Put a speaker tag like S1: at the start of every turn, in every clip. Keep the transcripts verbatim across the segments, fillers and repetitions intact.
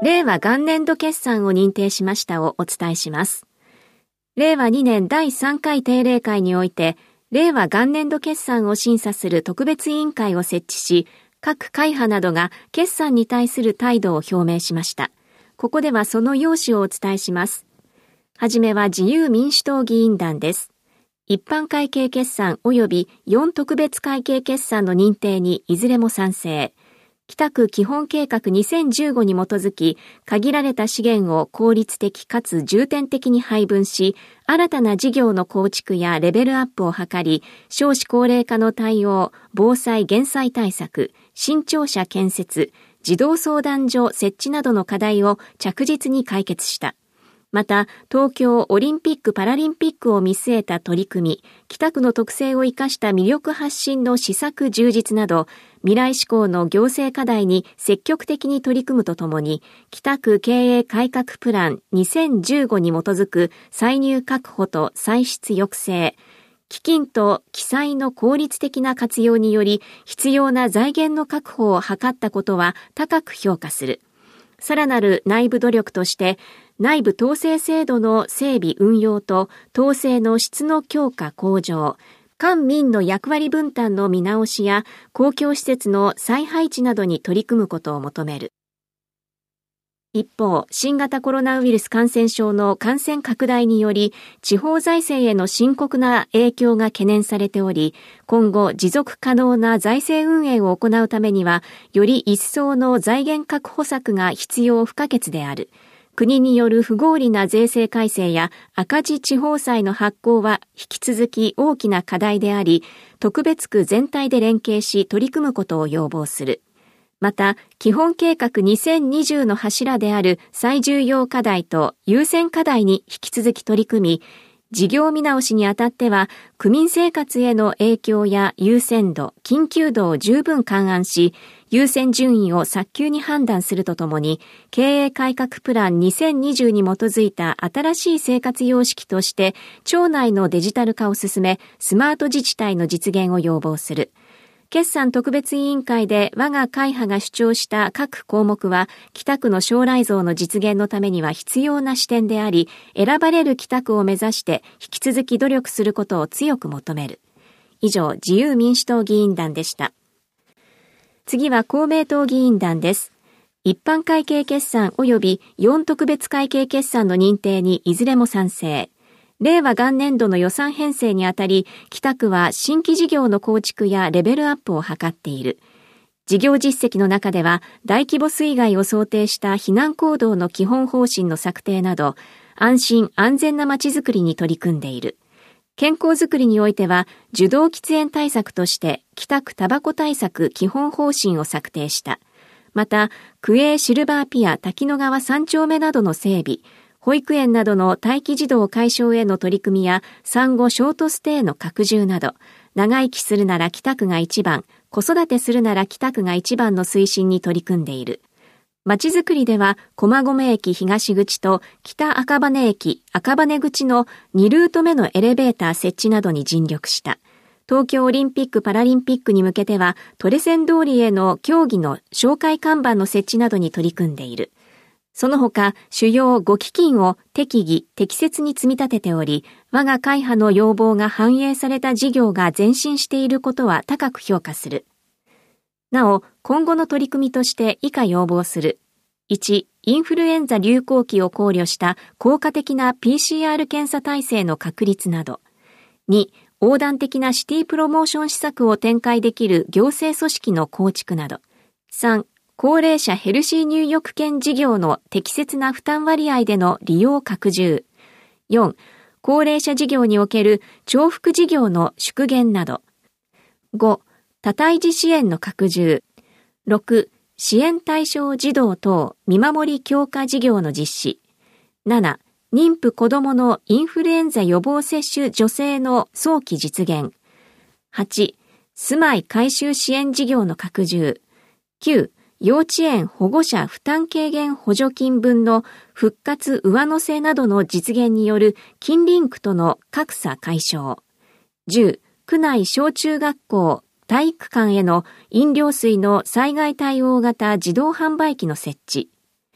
S1: 令和元年度決算を認定しましたをお伝えします。令和にねんだいさんかい定例会において、令和元年度決算を審査する特別委員会を設置し、各会派などが決算に対する態度を表明しました。ここではその要旨をお伝えします。はじめは自由民主党議員団です。一般会計決算及びよん特別会計決算の認定にいずれも賛成。北区基本計画にせんじゅうごに基づき、限られた資源を効率的かつ重点的に配分し、新たな事業の構築やレベルアップを図り、少子高齢化の対応、防災減災対策、新庁舎建設、児童相談所設置などの課題を着実に解決した。また、東京オリンピック・パラリンピックを見据えた取り組み、北区の特性を生かした魅力発信の施策充実など、未来志向の行政課題に積極的に取り組むとともに、北区経営改革プランにせんじゅうごに基づく歳入確保と歳出抑制、基金と記載の効率的な活用により、必要な財源の確保を図ったことは高く評価する。さらなる内部努力として、内部統制制度の整備運用と統制の質の強化向上、官民の役割分担の見直しや公共施設の再配置などに取り組むことを求める。一方、新型コロナウイルス感染症の感染拡大により、地方財政への深刻な影響が懸念されており、今後持続可能な財政運営を行うためには、より一層の財源確保策が必要不可欠である。国による不合理な税制改正や赤字地方債の発行は引き続き大きな課題であり、特別区全体で連携し取り組むことを要望する。また、基本計画にせんにじゅうの柱である最重要課題と優先課題に引き続き取り組み、事業見直しにあたっては、区民生活への影響や優先度、緊急度を十分勘案し、優先順位を早急に判断するとともに、経営改革プランにせんにじゅうに基づいた新しい生活様式として、町内のデジタル化を進め、スマート自治体の実現を要望する。決算特別委員会で我が会派が主張した各項目は、北区の将来像の実現のためには必要な視点であり、選ばれる北区を目指して引き続き努力することを強く求める。以上、自由民主党議員団でした。次は公明党議員団です。一般会計決算及びよん特別会計決算の認定にいずれも賛成。令和元年度の予算編成にあたり、北区は新規事業の構築やレベルアップを図っている。事業実績の中では、大規模水害を想定した避難行動の基本方針の策定など、安心安全なまちづくりに取り組んでいる。健康づくりにおいては、受動喫煙対策として、北区タバコ対策基本方針を策定した。また、区営シルバーピア滝野川三丁目などの整備、保育園などの待機児童解消への取り組みや産後ショートステイの拡充など、長生きするなら北区が一番、子育てするなら北区が一番の推進に取り組んでいる。まちづくりでは、駒込駅東口と北赤羽駅赤羽口のにルート目のエレベーター設置などに尽力した。東京オリンピック・パラリンピックに向けては、トレセン通りへの競技の紹介看板の設置などに取り組んでいる。その他、主要ご基金を適宜、適切に積み立てており、我が会派の要望が反映された事業が前進していることは高く評価する。なお、今後の取り組みとして以下要望する。いち、インフルエンザ流行期を考慮した効果的な ピーシーアール 検査体制の確立など。に、横断的なシティプロモーション施策を展開できる行政組織の構築など。さん、高齢者ヘルシー入浴券事業の適切な負担割合での利用拡充。よん、高齢者事業における重複事業の縮減など。ご、多胎児支援の拡充。ろく、支援対象児童等見守り強化事業の実施。なな、妊婦子どものインフルエンザ予防接種助成の早期実現。はち、住まい改修支援事業の拡充。きゅう、幼稚園保護者負担軽減補助金分の復活上乗せなどの実現による近隣区との格差解消。じゅう、区内小中学校体育館への飲料水の災害対応型自動販売機の設置。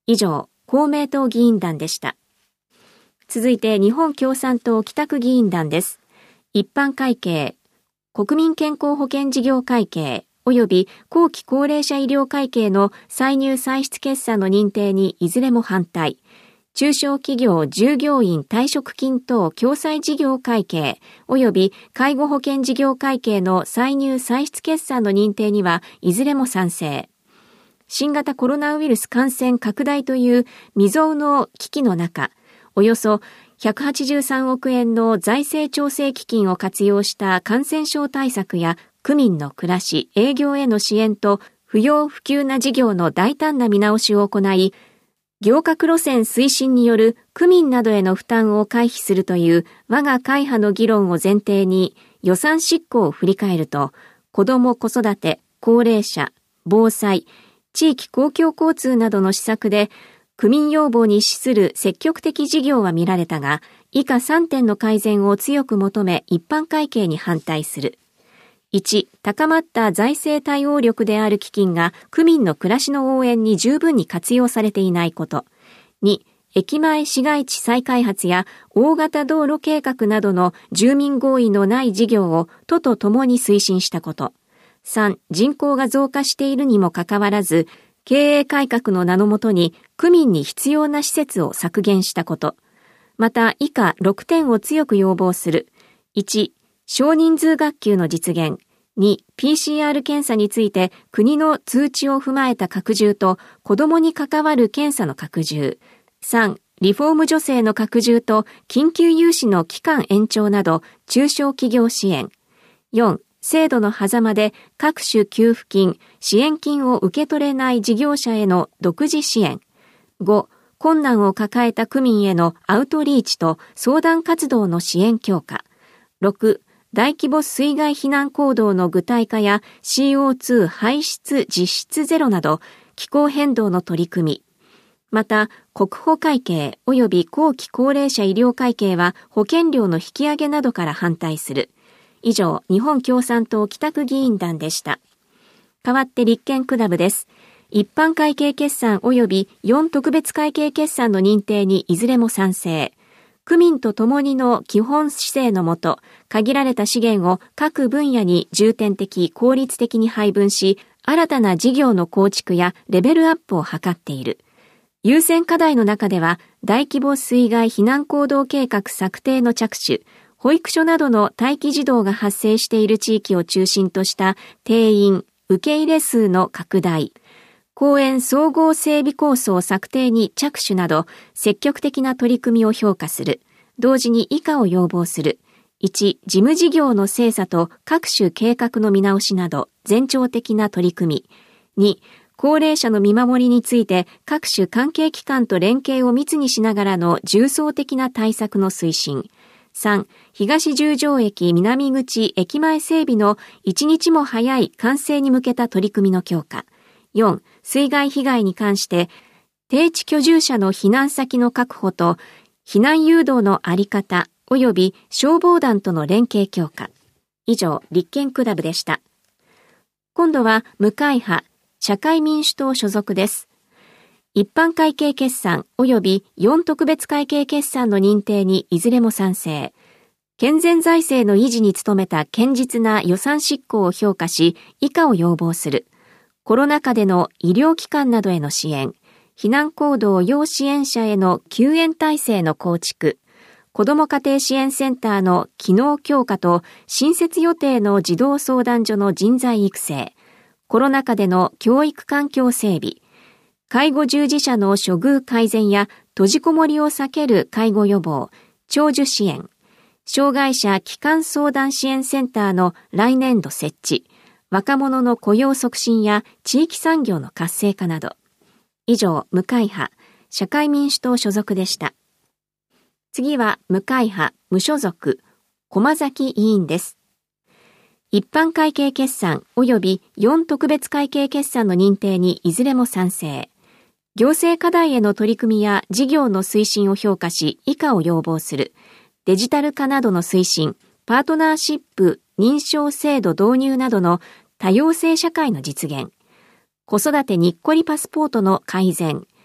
S1: 以上、公明党議員団でした。続いて日本共産党北区議員団です。一般会計、国民健康保険事業会計及び後期高齢者医療会計の歳入歳出決算の認定にいずれも反対。中小企業従業員退職金等共済事業会計及び介護保険事業会計の歳入歳出決算の認定にはいずれも賛成。新型コロナウイルス感染拡大という未曾有の危機の中、およそひゃくはちじゅうさんおくえんの財政調整基金を活用した感染症対策や区民の暮らし、営業への支援と不要不急な事業の大胆な見直しを行い、行革路線推進による区民などへの負担を回避するという我が会派の議論を前提に予算執行を振り返ると、子ども子育て、高齢者、防災、地域公共交通などの施策で区民要望に資する積極的事業は見られたが、以下さんてんの改善を強く求め一般会計に反対する。いち、高まった財政対応力である基金が区民の暮らしの応援に十分に活用されていないこと。に、駅前市街地再開発や大型道路計画などの住民合意のない事業を都とともに推進したこと。さん、人口が増加しているにもかかわらず、経営改革の名のもとに区民に必要な施設を削減したこと。また以下ろくてんを強く要望する。いち、少人数学級の実現。に、ピーシーアール 検査について国の通知を踏まえた拡充と子どもに関わる検査の拡充。さん、リフォーム助成の拡充と緊急融資の期間延長など中小企業支援。よん、制度の狭間で各種給付金、支援金を受け取れない事業者への独自支援。ご、困難を抱えた区民へのアウトリーチと相談活動の支援強化。ろく、大規模水害避難行動の具体化や シーオーツー 排出実質ゼロなど気候変動の取り組み。また、国保会計及び後期高齢者医療会計は保険料の引き上げなどから反対する。以上、日本共産党北区議員団でした。代わって立憲クラブです。一般会計決算及びよん特別会計決算の認定にいずれも賛成。区民と共にの基本姿勢のもと、限られた資源を各分野に重点的、効率的に配分し、新たな事業の構築やレベルアップを図っている。優先課題の中では、大規模水害避難行動計画策定の着手、保育所などの待機児童が発生している地域を中心とした定員、受け入れ数の拡大、公園総合整備構想策定に着手など積極的な取り組みを評価する。同時に以下を要望する。いち、事務事業の精査と各種計画の見直しなど全庁的な取り組み。に、高齢者の見守りについて各種関係機関と連携を密にしながらの重層的な対策の推進。さん、東十条駅南口駅前整備の一日も早い完成に向けた取り組みの強化。よん、水害被害に関して低地居住者の避難先の確保と避難誘導のあり方及び消防団との連携強化。以上、立憲クラブでした。今度は無会派、社会民主党所属です。一般会計決算及びよん特別会計決算の認定にいずれも賛成。健全財政の維持に努めた堅実な予算執行を評価し、以下を要望する。コロナ禍での医療機関などへの支援、避難行動要支援者への救援体制の構築、子ども家庭支援センターの機能強化と新設予定の児童相談所の人材育成、コロナ禍での教育環境整備、介護従事者の処遇改善や閉じこもりを避ける介護予防、長寿支援、障害者基幹相談支援センターの来年度設置、若者の雇用促進や地域産業の活性化など。以上、無会派、社会民主党所属でした。次は、無会派、無所属、駒崎委員です。一般会計決算及びよん特別会計決算の認定にいずれも賛成。行政課題への取り組みや事業の推進を評価し、以下を要望する。デジタル化などの推進、パートナーシップ、認証制度導入などの多様性社会の実現、子育てにっこりパスポートの改善、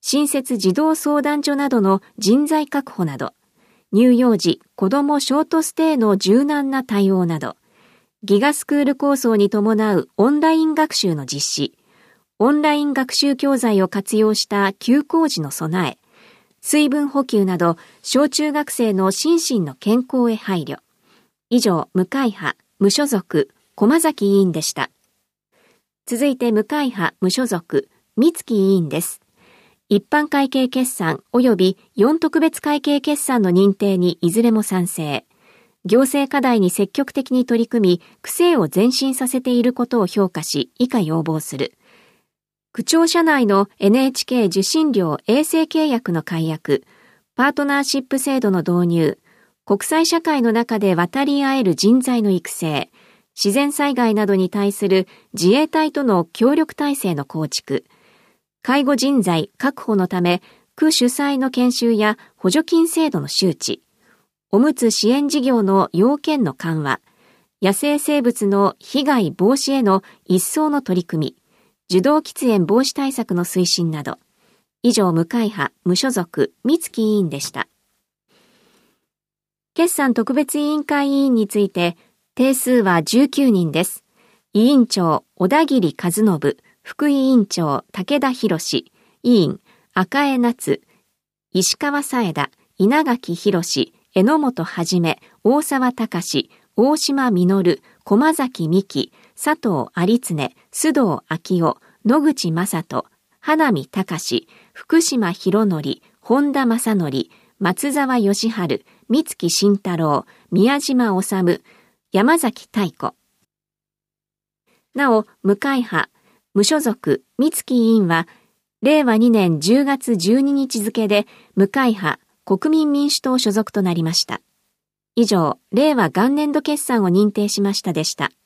S1: 新設児童相談所などの人材確保など、乳幼児・子どもショートステイの柔軟な対応など、ギガスクール構想に伴うオンライン学習の実施、オンライン学習教材を活用した休校時の備え、水分補給など小中学生の心身の健康へ配慮。以上、無会派、無所属、駒崎委員でした。続いて無会派、無所属、三月委員です。一般会計決算及びよん特別会計決算の認定にいずれも賛成。行政課題に積極的に取り組み、区政を前進させていることを評価し、以下要望する。区庁舎内の エヌエイチケー 受信料衛星契約の解約、パートナーシップ制度の導入、国際社会の中で渡り合える人材の育成、自然災害などに対する自衛隊との協力体制の構築、介護人材確保のため、区主催の研修や補助金制度の周知、おむつ支援事業の要件の緩和、野生生物の被害防止への一層の取り組み、受動喫煙防止対策の推進など、以上無会派、無所属、三月委員でした。決算特別委員会委員について、定数はじゅうきゅうにんです。委員長、小田切和信、副委員長、武田博士、委員、赤江夏、石川佐枝、稲垣博士、榎本はじめ、大沢隆、大島実、駒崎美希、佐藤有常、須藤昭夫、野口正人、花見隆、福島博則、本田正則、松沢義治、三月慎太郎、宮島治、山崎太子。なお、無会派、無所属、三月委員は、れいわにねんじゅうがつじゅうににち付で無会派、国民民主党所属となりました。以上、令和元年度決算を認定しましたでした。